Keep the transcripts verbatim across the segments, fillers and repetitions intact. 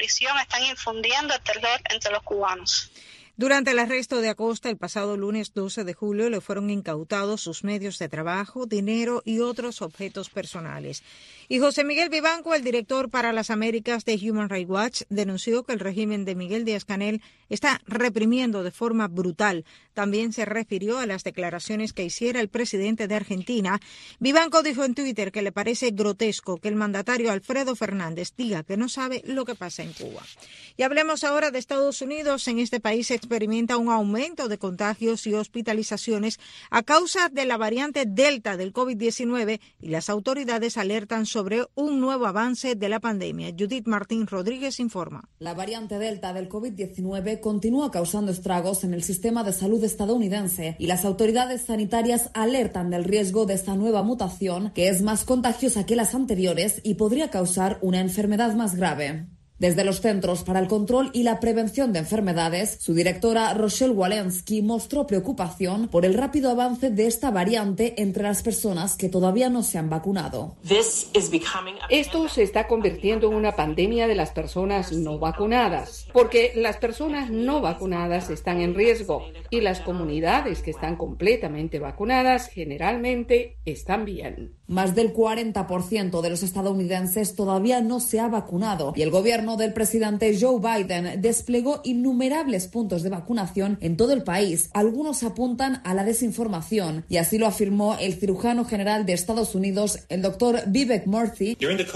coalición están infundiendo el terror entre los cubanos. Durante el arresto de Acosta el pasado lunes doce de julio le fueron incautados sus medios de trabajo, dinero y otros objetos personales. Y José Miguel Vivanco, el director para las Américas de Human Rights Watch, denunció que el régimen de Miguel Díaz-Canel está reprimiendo de forma brutal. También se refirió a las declaraciones que hiciera el presidente de Argentina. Vivanco dijo en Twitter que le parece grotesco que el mandatario Alfredo Fernández diga que no sabe lo que pasa en Cuba. Y hablemos ahora de Estados Unidos. En este país se experimenta un aumento de contagios y hospitalizaciones a causa de la variante Delta del COVID diecinueve y las autoridades alertan sobre un nuevo avance de la pandemia. Judith Martín Rodríguez informa. La variante Delta del COVID diecinueve continúa causando estragos en el sistema de salud estadounidense y las autoridades sanitarias alertan del riesgo de esta nueva mutación, que es más contagiosa que las anteriores y podría causar una enfermedad más grave. Desde los Centros para el Control y la Prevención de Enfermedades, su directora Rochelle Walensky mostró preocupación por el rápido avance de esta variante entre las personas que todavía no se han vacunado. Esto se está convirtiendo en una pandemia de las personas no vacunadas, porque las personas no vacunadas están en riesgo y las comunidades que están completamente vacunadas generalmente están bien. Más del cuarenta por ciento de los estadounidenses todavía no se ha vacunado y el gobierno del presidente Joe Biden desplegó innumerables puntos de vacunación en todo el país. Algunos apuntan a la desinformación y así lo afirmó el cirujano general de Estados Unidos, el doctor Vivek Murthy.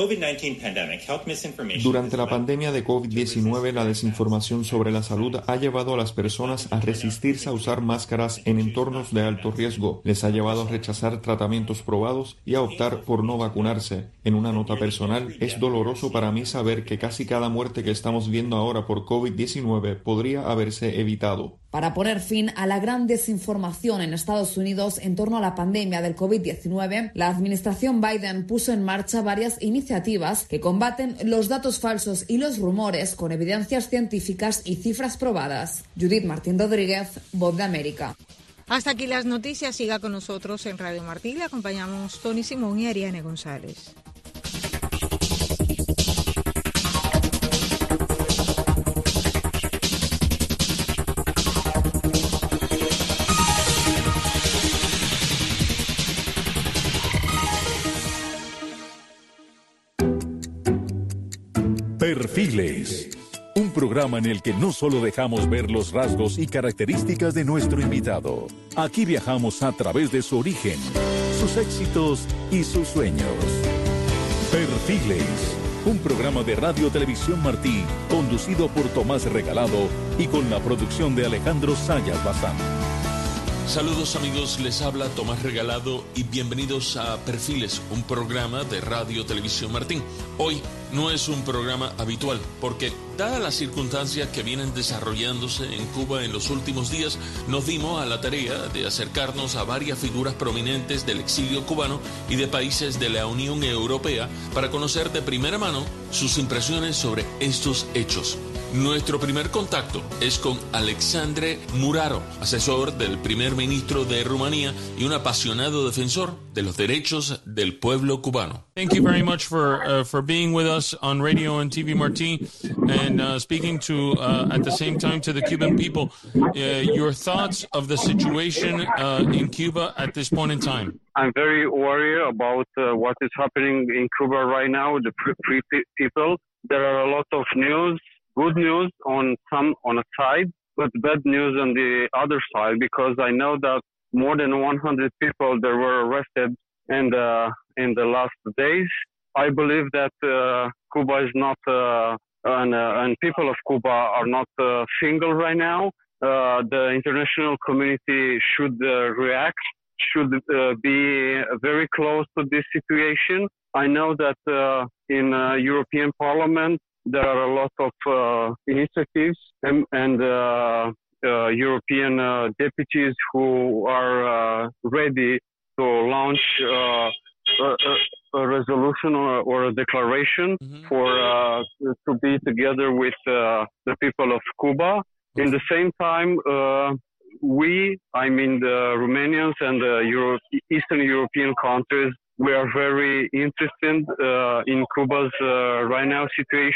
Durante la pandemia de COVID diecinueve, la desinformación sobre la salud ha llevado a las personas a resistirse a usar máscaras en entornos de alto riesgo. Les ha llevado a rechazar tratamientos probados y a optar por no vacunarse. En una nota personal, es doloroso para mí saber que casi cada muerte que estamos viendo ahora por COVID diecinueve podría haberse evitado. Para poner fin a la gran desinformación en Estados Unidos en torno a la pandemia del COVID diecinueve, la administración Biden puso en marcha varias iniciativas que combaten los datos falsos y los rumores con evidencias científicas y cifras probadas. Judith Martín Rodríguez, Voz de América. Hasta aquí las noticias. Siga con nosotros en Radio Martí. Le acompañamos Tony Simón y Ariane González. Perfiles. Un programa en el que no solo dejamos ver los rasgos y características de nuestro invitado. Aquí viajamos a través de su origen, sus éxitos y sus sueños. Perfiles. Un programa de Radio Televisión Martí, conducido por Tomás Regalado y con la producción de Alejandro Sayas Bazán. Saludos amigos, les habla Tomás Regalado y bienvenidos a Perfiles, un programa de Radio Televisión Martín. Hoy no es un programa habitual porque, dadas las circunstancias que vienen desarrollándose en Cuba en los últimos días, nos dimos a la tarea de acercarnos a varias figuras prominentes del exilio cubano y de países de la Unión Europea para conocer de primera mano sus impresiones sobre estos hechos. Nuestro primer contacto es con Alexandre Muraro, asesor del primer ministro de Rumanía y un apasionado defensor de los derechos del pueblo cubano. Thank you very much for uh, for being with us on radio and T V Martí and uh, speaking to uh, at the same time to the Cuban people. Uh, your thoughts of the situation uh, in Cuba at this point in time? I'm very worried about uh, what is happening in Cuba right now with the free people. There are a lot of news. Good news on some on a side, but bad news on the other side, because I know that more than one hundred people that were arrested in the in the last days. I believe that uh, Cuba is not uh, and, uh, and people of Cuba are not uh, single right now. Uh, the international community should uh, react, should uh, be very close to this situation. I know that uh, in uh, European Parliament there are a lot of uh, initiatives and, and uh, uh, European uh, deputies who are uh, ready to launch uh, a, a resolution or, or a declaration mm-hmm. for uh, to be together with uh, the people of Cuba. In the same time, uh, we, I mean the Romanians and the Euro- Eastern European countries, we are very interested uh, in Cuba's uh, right now situation.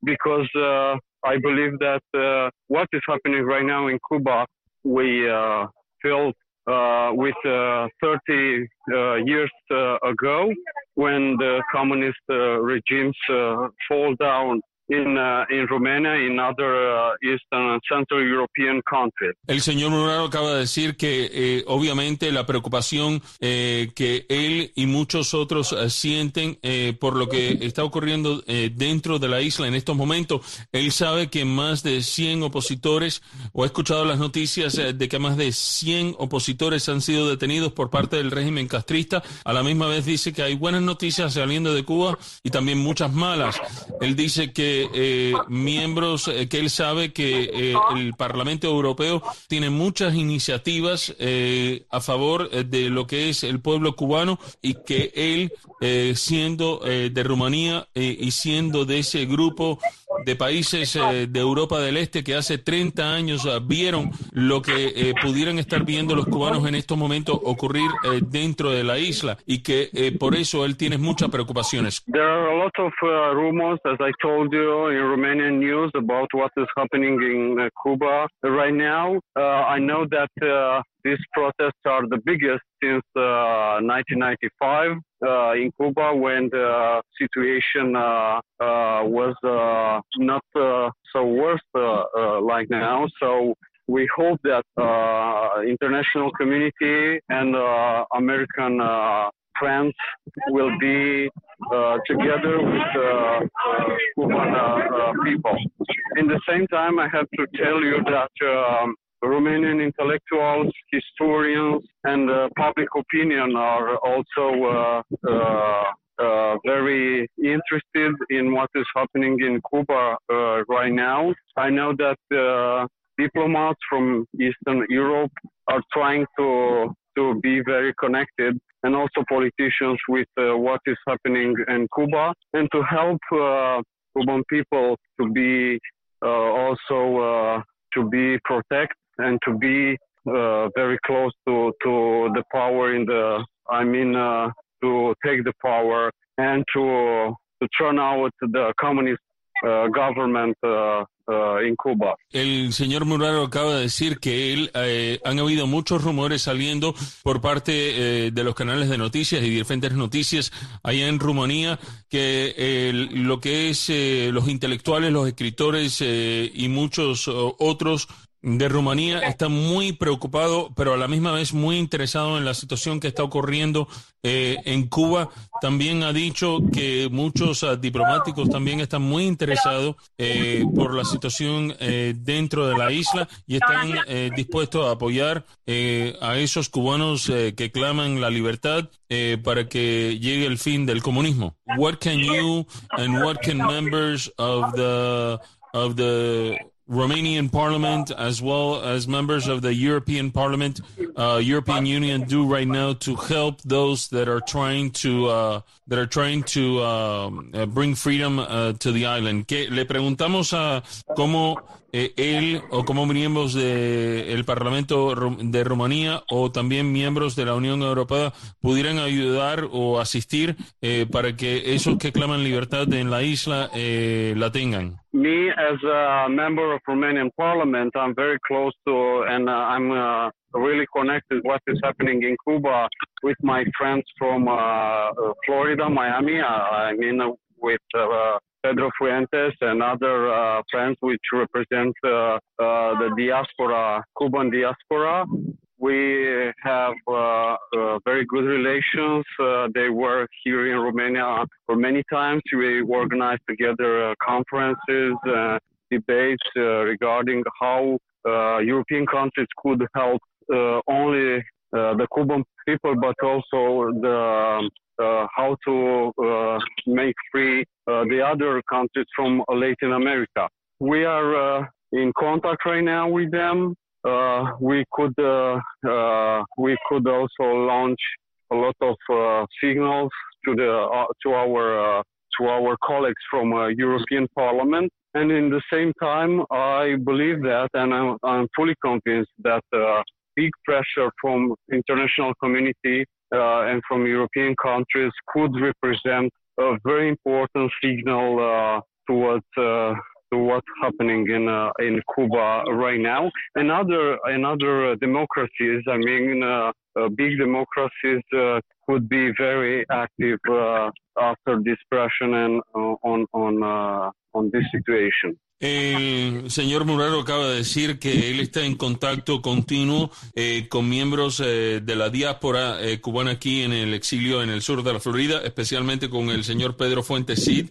because uh, I believe that uh, what is happening right now in Cuba, we uh, felt uh, with uh, thirty uh, years uh, ago when the communist uh, regimes uh, fall down in uh, in Romania, in other uh, Eastern and Central European countries. El señor Muraro acaba de decir que eh, obviamente la preocupación eh, que él y muchos otros eh, sienten eh, por lo que está ocurriendo eh, dentro de la isla en estos momentos. Él sabe que más de cien opositores, o ha escuchado las noticias eh, de que más de cien opositores han sido detenidos por parte del régimen castrista. A la misma vez dice que hay buenas noticias saliendo de Cuba y también muchas malas. Él dice que Eh, miembros eh, que él sabe que eh, el Parlamento Europeo tiene muchas iniciativas eh, a favor eh, de lo que es el pueblo cubano y que él, eh, siendo eh, de Rumanía eh, y siendo de ese grupo de países eh, de Europa del Este que hace treinta años uh, vieron lo que eh, pudieran estar viendo los cubanos en estos momentos ocurrir eh, dentro de la isla y que eh, por eso él tiene muchas preocupaciones. There are a lot of uh, rumors, as I told you, in Romanian news about what is happening in uh, Cuba right now. Uh, I know that uh, these protests are the biggest since uh, nineteen ninety-five uh, in Cuba, when the situation uh, uh, was uh, not uh, so worse uh, uh, like now. So we hope that uh, international community and uh, American uh, friends will be uh, together with uh, uh, Cuban uh, uh, people. In the same time, I have to tell you that um, Romanian intellectuals, historians, and uh, public opinion are also uh, uh, uh, very interested in what is happening in Cuba uh, right now. I know that uh, diplomats from Eastern Europe are trying to to be very connected, and also politicians, with uh, what is happening in Cuba, and to help uh, Cuban people to be uh, also uh, to be protected and to be uh, very close to, to the power in the, I mean, uh, to take the power and to to turn out the communist uh, government uh, uh, in Cuba. El señor Muraro acaba de decir que él eh, han habido muchos rumores saliendo por parte eh, de los canales de noticias y diferentes noticias allá en Rumanía que eh, lo que es eh, los intelectuales, los escritores eh, y muchos oh, otros de Rumanía están muy preocupados, pero a la misma vez muy interesados en la situación que está ocurriendo eh, en Cuba. También ha dicho que muchos uh, diplomáticos también están muy interesados eh, por la situación eh, dentro de la isla y están eh, dispuestos a apoyar eh, a esos cubanos eh, que claman la libertad eh, para que llegue el fin del comunismo. What can you and what can members of the of the Romanian Parliament, as well as members of the European Parliament, uh, European Union, do right now to help those that are trying to uh, that are trying to um, uh, bring freedom uh, to the island? Que le preguntamos a cómo eh, él o como miembros del Parlamento de Rumanía o también miembros de la Unión Europea pudieran ayudar o asistir eh, para que esos que claman libertad en la isla eh, la tengan. Me, as a member of Romanian Parliament, I'm very close to, and uh, I'm uh, really connected what is happening in Cuba with my friends from uh, Florida, Miami. Uh, I mean, uh, with uh, Pedro Fuentes and other uh, friends which represent uh, uh, the diaspora, Cuban diaspora. We have uh, uh, very good relations. Uh, they were here in Romania for many times. We organized together uh, conferences, uh, debates uh, regarding how uh, European countries could help uh, only uh, the Cuban people, but also the uh, how to uh, make free uh, the other countries from Latin America. We are uh, in contact right now with them. Uh, we could uh, uh, we could also launch a lot of uh, signals to the uh, to our uh, to our colleagues from uh, European Parliament, and in the same time, I believe that, and I'm, I'm fully convinced that uh, big pressure from international community uh, and from European countries could represent a very important signal uh, towards uh, to what's happening in uh, in Cuba right now. And other and other democracies, I mean, uh, uh, big democracies uh, could be very active uh, after this pressure and uh, on on uh, on this situation. El señor Muraro acaba de decir que él está en contacto continuo eh, con miembros eh, de la diáspora eh, cubana aquí en el exilio en el sur de la Florida, especialmente con el señor Pedro Fuentes Cid,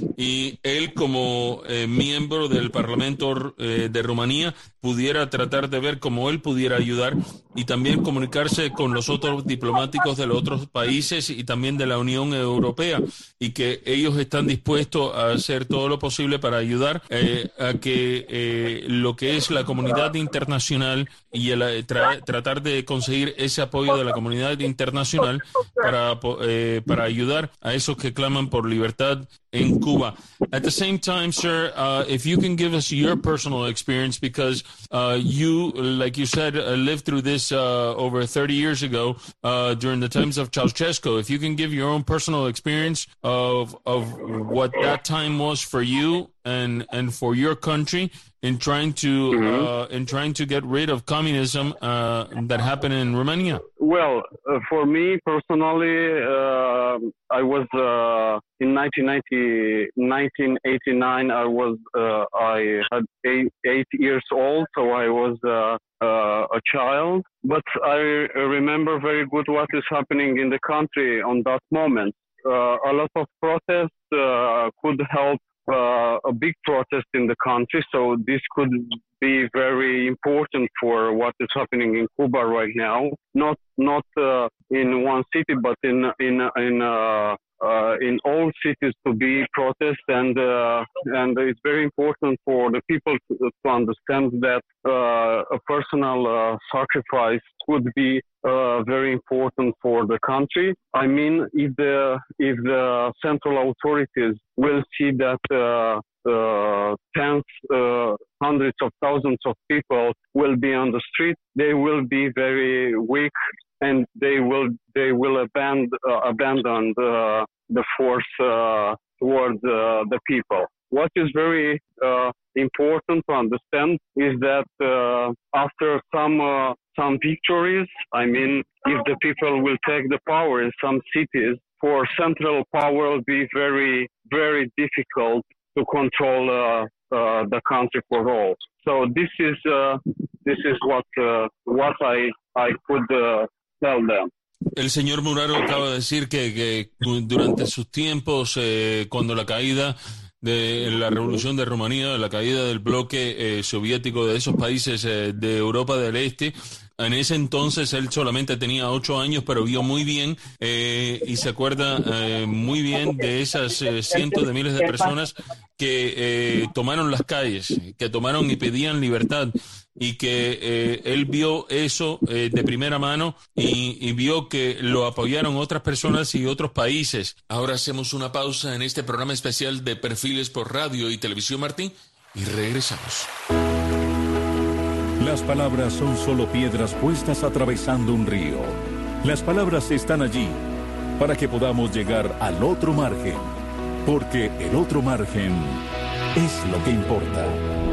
y él como eh, miembro del Parlamento eh, de Rumanía pudiera tratar de ver cómo él pudiera ayudar y también comunicarse con los otros diplomáticos de los otros países y también de la Unión Europea, y que ellos están dispuestos a hacer todo lo posible para ayudar eh, a que eh, lo que es la comunidad internacional y el, tra tratar de conseguir ese apoyo de la comunidad internacional para, eh, para ayudar a esos que claman por libertad en Cuba. At the same time, sir, uh, if you can give us your personal experience, because uh, you, like you said, uh, lived through this uh, over thirty years ago uh, during the times of Ceausescu. If you can give your own personal experience of of what that time was for you and and for your country in trying to mm-hmm. uh, in trying to get rid of communism uh, that happened in Romania. Well, uh, for me personally, uh, I was uh, in nineteen ninety, nineteen eighty-nine. I was uh, I had eight, eight years old, so I was uh, uh, a child. But I remember very good what is happening in the country on that moment. Uh, a lot of protests uh, could help. Uh, a big protest in the country, so this could be very important for what is happening in Cuba right now. Not not uh, in one city, but in in in uh, uh, in all cities to be protest, and uh, and it's very important for the people to, to understand that uh, a personal uh, sacrifice could be uh, very important for the country. I mean, if the if the central authorities will see that uh, uh, tens, uh, hundreds of thousands of people will be on the street, they will be very weak, and they will they will abandon uh, abandon the the force uh, towards uh, the people. What is very uh, important to understand is that uh, after some uh, some victories, I mean, if the people will take the power in some cities, for central power will be very, very difficult to control uh, uh, the country for all. So this is uh, this is what uh, what I I could uh, tell them. El señor Muraro acaba de decir que, que durante sus tiempos, eh, cuando la caída de la revolución de Rumanía, la caída del bloque eh, soviético de esos países eh, de Europa del Este, en ese entonces él solamente tenía ocho años, pero vio muy bien eh, y se acuerda eh, muy bien de esas eh, cientos de miles de personas que eh, tomaron las calles, que tomaron y pedían libertad, y que eh, él vio eso eh, de primera mano y, y vio que lo apoyaron otras personas y otros países. Ahora hacemos una pausa en este programa especial de Perfiles por Radio y Televisión Martín y regresamos. Las palabras son solo piedras puestas atravesando un río. Las palabras están allí para que podamos llegar al otro margen, porque el otro margen es lo que importa.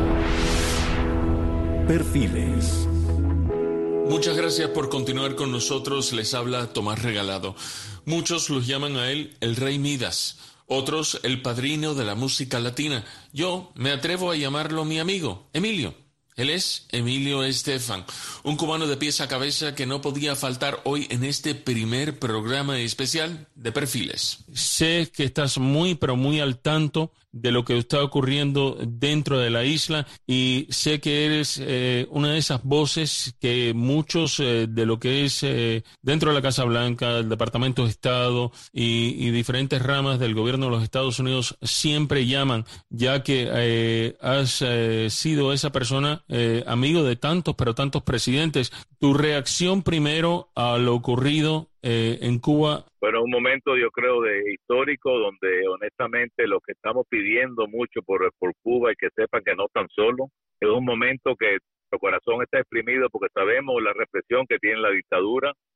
Perfiles. Muchas gracias por continuar con nosotros. Les habla Tomás Regalado. Muchos los llaman a él el Rey Midas, otros el padrino de la música latina. Yo me atrevo a llamarlo mi amigo, Emilio. Él es Emilio Estefan, un cubano de pies a cabeza que no podía faltar hoy en este primer programa especial de Perfiles. Sé que estás muy, pero muy al tanto de lo que está ocurriendo dentro de la isla, y sé que eres eh, una de esas voces que muchos eh, de lo que es eh, dentro de la Casa Blanca, el Departamento de Estado y, y diferentes ramas del gobierno de los Estados Unidos siempre llaman, ya que eh, has eh, sido esa persona, eh, amigo de tantos, pero tantos presidentes. Tu reacción primero a lo ocurrido eh, en Cuba. Bueno, un momento yo creo de histórico donde honestamente lo que estamos pidiendo mucho por, por Cuba, y que sepan que no están solos, es un momento que nuestro corazón está exprimido porque sabemos la represión que tiene la dictadura,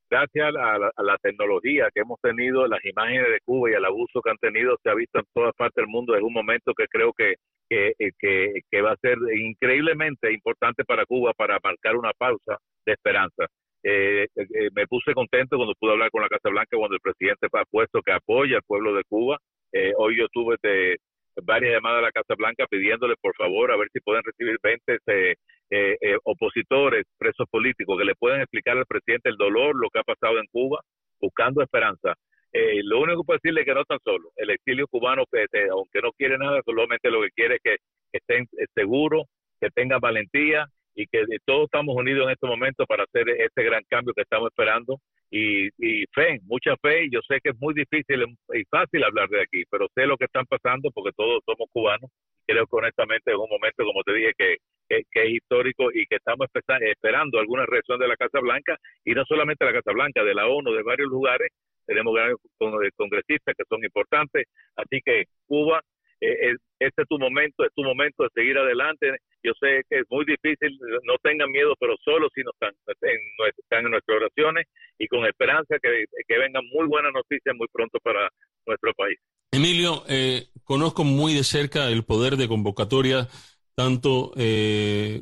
gracias a la, a la tecnología que hemos tenido, las imágenes de Cuba y el abuso que han tenido se ha visto en todas partes del mundo. Es un momento que creo que, que, que, que va a ser increíblemente importante para Cuba para marcar una pausa de esperanza. Eh, eh, me puse contento cuando pude hablar con la Casa Blanca, cuando el presidente ha puesto que apoya al pueblo de Cuba. Eh, hoy yo tuve de, varias llamadas a la Casa Blanca pidiéndole por favor a ver si pueden recibir veinte eh, eh, eh, opositores, presos políticos, que le puedan explicar al presidente el dolor, lo que ha pasado en Cuba, buscando esperanza. Eh, lo único que puedo decirle es que no están solos. El exilio cubano, que, eh, aunque no quiere nada, solamente lo que quiere es que, que estén seguros, que tengan valentía, y que todos estamos unidos en este momento para hacer este gran cambio que estamos esperando, y, y fe, mucha fe, y yo sé que es muy difícil y fácil hablar de aquí, pero sé lo que están pasando porque todos somos cubanos. Creo que honestamente es un momento, como te dije, que, que, que es histórico y que estamos esperando alguna reacción de la Casa Blanca, y no solamente de la Casa Blanca, de la ONU, de varios lugares. Tenemos grandes congresistas que son importantes, así que Cuba, eh, este es tu momento, es tu momento de seguir adelante. Yo sé que es muy difícil, no tengan miedo, pero solo si no están en, están en nuestras oraciones, y con esperanza que, que vengan muy buenas noticias muy pronto para nuestro país. Emilio, eh, conozco muy de cerca el poder de convocatoria, tanto eh,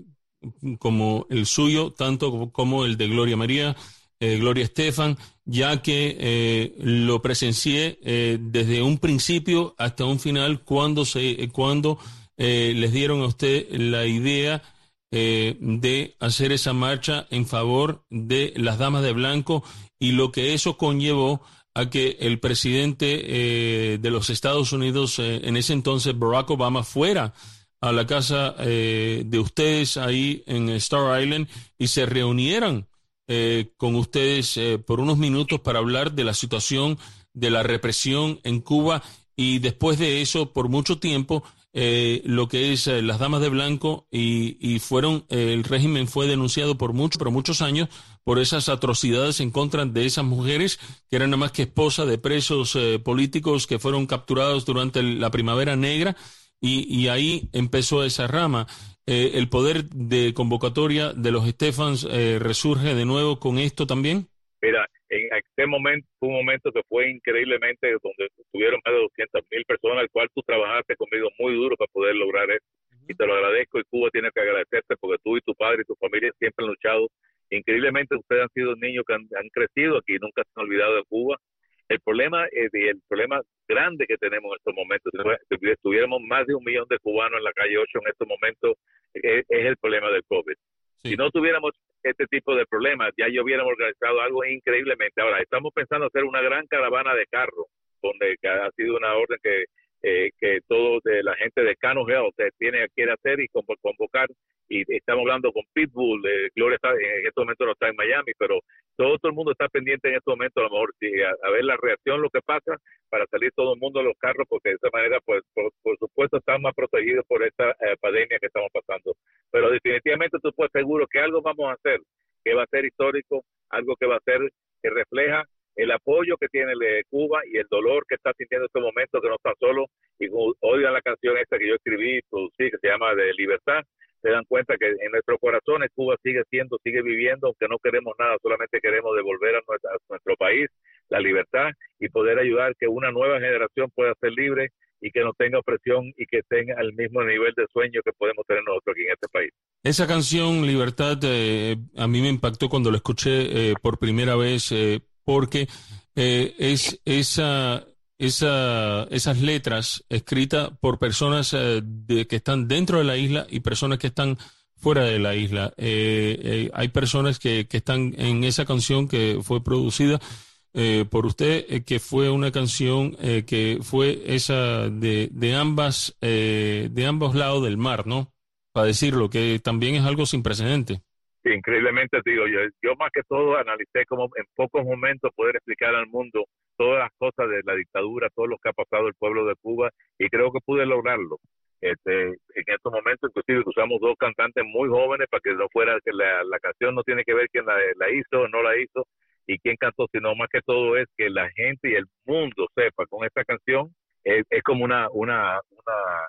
como el suyo, tanto como el de Gloria María, eh, Gloria Estefan, ya que eh, lo presencié eh, desde un principio hasta un final cuando se cuando eh, les dieron a usted la idea eh, de hacer esa marcha en favor de las damas de blanco, y lo que eso conllevó a que el presidente eh, de los Estados Unidos, eh, en ese entonces Barack Obama, fuera a la casa eh, de ustedes ahí en Star Island y se reunieran eh, con ustedes eh, por unos minutos para hablar de la situación de la represión en Cuba, y después de eso, por mucho tiempo, eh, lo que es eh, las damas de blanco, y, y fueron, eh, el régimen fue denunciado por muchos, por muchos años, por esas atrocidades en contra de esas mujeres, que eran nada más que esposas de presos eh, políticos que fueron capturados durante el, la Primavera Negra, y, y ahí empezó esa rama. Eh, ¿El poder de convocatoria de los Estefans eh, resurge de nuevo con esto también? Mira, en aquel momento fue un momento que fue increíblemente, donde tuvieron más de doscientas mil personas, al cual tú trabajaste conmigo muy duro para poder lograr eso. Uh-huh. Y te lo agradezco, y Cuba tiene que agradecerte porque tú y tu padre y tu familia siempre han luchado. Increíblemente ustedes han sido niños que han, han crecido aquí, nunca se han olvidado de Cuba. El problema es el problema grande que tenemos en estos momentos. Si estuviéramos más de un millón de cubanos en la calle ocho en estos momentos, es, es el problema del COVID. Sí. Si no tuviéramos este tipo de problemas, ya yo hubiéramos organizado algo increíblemente. Ahora, estamos pensando hacer una gran caravana de carros, donde ha sido una orden que eh, que todo de la gente de Cano Health tiene quiere hacer y convocar, y estamos hablando con Pitbull. eh, Gloria está, en este momento no está en Miami, pero todo, todo el mundo está pendiente en este momento, a lo mejor sí, a, a ver la reacción, lo que pasa, para salir todo el mundo de los carros, porque de esa manera, pues, por, por supuesto, están más protegidos por esta eh, pandemia que estamos pasando. Pero definitivamente tú puedes seguro que algo vamos a hacer, que va a ser histórico, algo que va a ser, que refleja el apoyo que tiene Cuba y el dolor que está sintiendo en este momento, que no está solo. Y oigan la canción esta que yo escribí, producí, que se llama De Libertad, se dan cuenta que en nuestros corazones Cuba sigue siendo, sigue viviendo, aunque no queremos nada, solamente queremos devolver a, nuestra, a nuestro país la libertad y poder ayudar que una nueva generación pueda ser libre y que no tenga opresión y que tenga el mismo nivel de sueño que podemos tener nosotros aquí en este país. Esa canción, Libertad, eh, a mí me impactó cuando la escuché eh, por primera vez, eh, porque eh, es esa, esa, esas letras escritas por personas eh, de, que están dentro de la isla y personas que están fuera de la isla. Eh, eh, hay personas que, que están en esa canción que fue producida eh, por usted, eh, que fue una canción eh, que fue esa de, de ambas, eh, de ambos lados del mar, ¿no? Para decirlo, que también es algo sin precedente. Sí, increíblemente, digo, yo, yo más que todo analicé cómo en pocos momentos poder explicar al mundo todas las cosas de la dictadura, todo lo que ha pasado el pueblo de Cuba, y creo que pude lograrlo. Este, en estos momentos, inclusive, usamos dos cantantes muy jóvenes para que no fuera, que la, la canción no tiene que ver quién la, la hizo o no la hizo y quién cantó, sino más que todo es que la gente y el mundo sepa con esta canción, es, es como una, una, una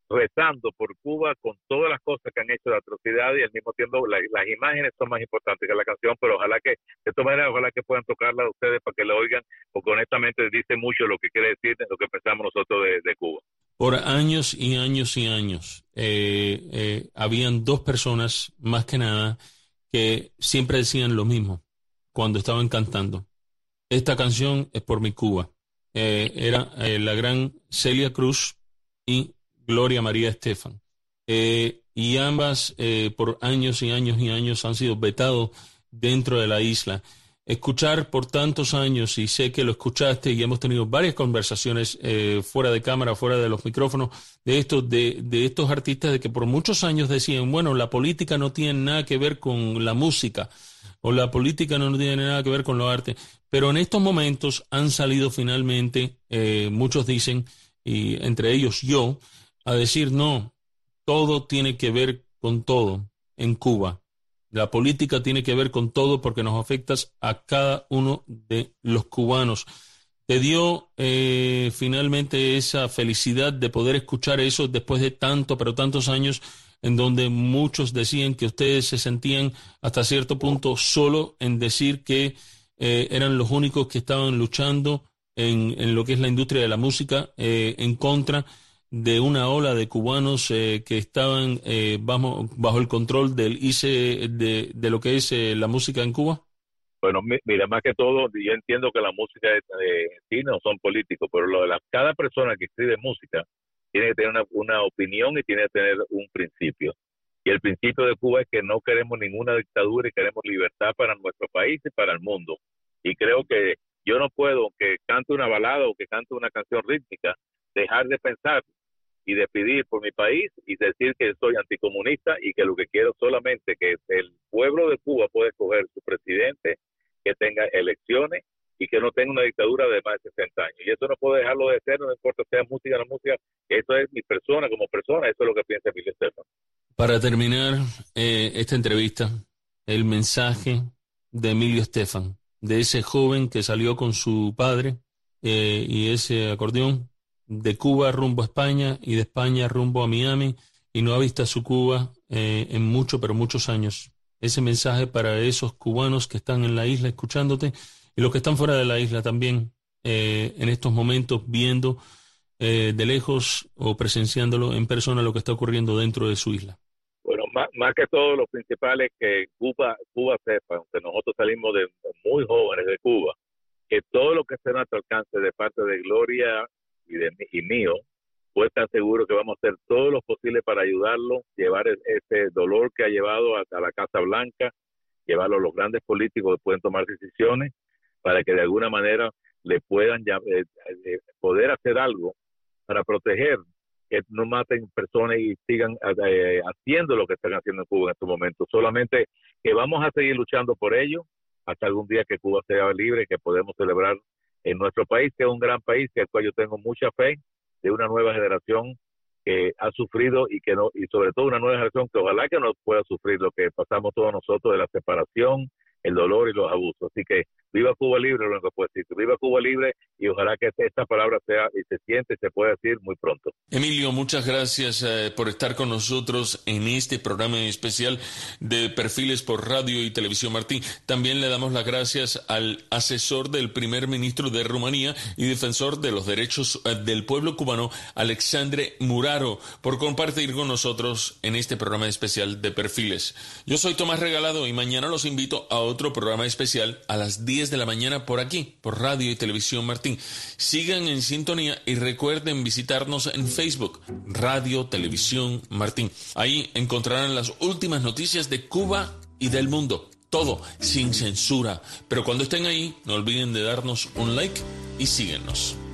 rezando por Cuba con todas las cosas que han hecho de atrocidad y al mismo tiempo la, las imágenes son más importantes que la canción, pero ojalá que, de todas maneras, ojalá que puedan tocarla a ustedes para que la oigan, porque honestamente dice mucho lo que quiere decir lo que pensamos nosotros de, de Cuba. Por años y años y años, eh, eh, habían dos personas, más que nada, que siempre decían lo mismo cuando estaban cantando. Esta canción es por mi Cuba. Eh, era eh, la gran Celia Cruz y Gloria María Estefan. Eh, y ambas eh, por años y años y años han sido vetados dentro de la isla. Escuchar por tantos años, y sé que lo escuchaste y hemos tenido varias conversaciones eh, fuera de cámara, fuera de los micrófonos, de estos, de, de estos artistas de que por muchos años decían, bueno, la política no tiene nada que ver con la música, o la política no tiene nada que ver con los artes, pero en estos momentos han salido finalmente, eh, muchos dicen, y entre ellos yo, a decir no, todo tiene que ver con todo en Cuba. La política tiene que ver con todo porque nos afecta a cada uno de los cubanos. ¿Te dio eh, finalmente esa felicidad de poder escuchar eso después de tanto, pero tantos años en donde muchos decían que ustedes se sentían hasta cierto punto solo en decir que eh, eran los únicos que estaban luchando en, en lo que es la industria de la música eh, en contra de una ola de cubanos eh, que estaban eh, bajo, bajo el control del I C E de, de lo que es eh, la música en Cuba? Bueno, mira, más que todo, yo entiendo que la música de sí no son políticos, pero lo de la, cada persona que escribe música tiene que tener una, una opinión y tiene que tener un principio. Y el principio de Cuba es que no queremos ninguna dictadura y queremos libertad para nuestro país y para el mundo. Y creo que yo no puedo, que cante una balada o que cante una canción rítmica, dejar de pensar y de pedir por mi país y decir que soy anticomunista y que lo que quiero solamente que el pueblo de Cuba pueda escoger su presidente, que tenga elecciones y que no tenga una dictadura de más de sesenta años. Y eso no puedo dejarlo de ser, no importa sea música o no música, eso es mi persona como persona, eso es lo que piensa Emilio Estefan. Para terminar eh, esta entrevista, el mensaje de Emilio Estefan, de ese joven que salió con su padre eh, y ese acordeón, de Cuba rumbo a España y de España rumbo a Miami y no ha visto a su Cuba eh, en mucho, pero muchos años. Ese mensaje para esos cubanos que están en la isla escuchándote y los que están fuera de la isla también eh, en estos momentos viendo eh, de lejos o presenciándolo en persona lo que está ocurriendo dentro de su isla. Bueno, más, más que todo lo principal es que Cuba, Cuba sepa, aunque nosotros salimos de muy jóvenes de Cuba, que todo lo que esté a nuestro alcance de parte de Gloria y de y mío, pues estar seguro que vamos a hacer todo lo posible para ayudarlo, llevar ese dolor que ha llevado a, a la Casa Blanca, llevarlo a los grandes políticos que pueden tomar decisiones para que de alguna manera le puedan ya, eh, eh, poder hacer algo para proteger que no maten personas y sigan eh, haciendo lo que están haciendo en Cuba en estos momentos. Solamente que vamos a seguir luchando por ello hasta algún día que Cuba sea libre y que podemos celebrar en nuestro país, que es un gran país, que al cual yo tengo mucha fe, de una nueva generación que ha sufrido y que no, y sobre todo una nueva generación que ojalá que no pueda sufrir lo que pasamos todos nosotros de la separación, el dolor y los abusos. Así que viva Cuba libre, lo único que puedo decir, viva Cuba libre y ojalá que esta palabra sea y se siente y se pueda decir muy pronto. Emilio, muchas gracias eh, por estar con nosotros en este programa especial de Perfiles por Radio y Televisión Martín. También le damos las gracias al asesor del primer ministro de Rumanía y defensor de los derechos eh, del pueblo cubano, Alexandre Muraro, por compartir con nosotros en este programa especial de Perfiles. Yo soy Tomás Regalado y mañana los invito a otro programa especial a las diez de la mañana por aquí, por Radio y Televisión Martín. Sigan en sintonía y recuerden visitarnos en Facebook, Radio Televisión Martín. Ahí encontrarán las últimas noticias de Cuba y del mundo. Todo sin censura. Pero cuando estén ahí, no olviden de darnos un like y síguenos.